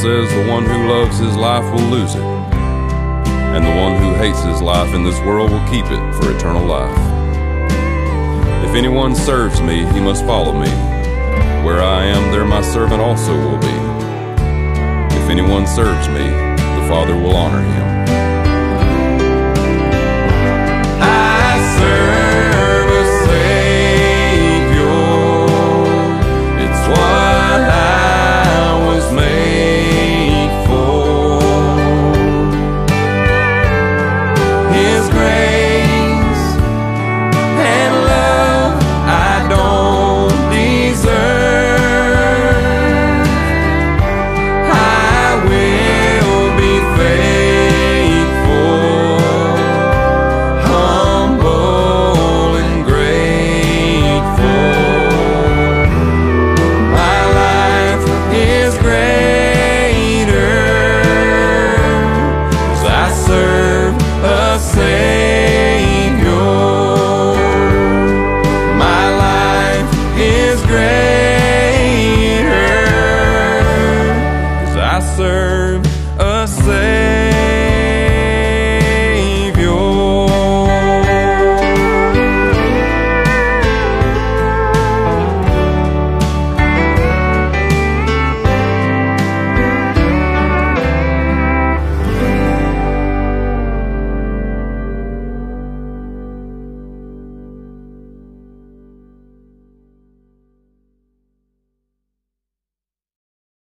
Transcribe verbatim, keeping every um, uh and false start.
says the one who loves his life will lose it, and the one who hates his life in this world will keep it for eternal life. If anyone serves me, he must follow me. Where I am, there my servant also will be. If anyone serves me, the Father will honor him.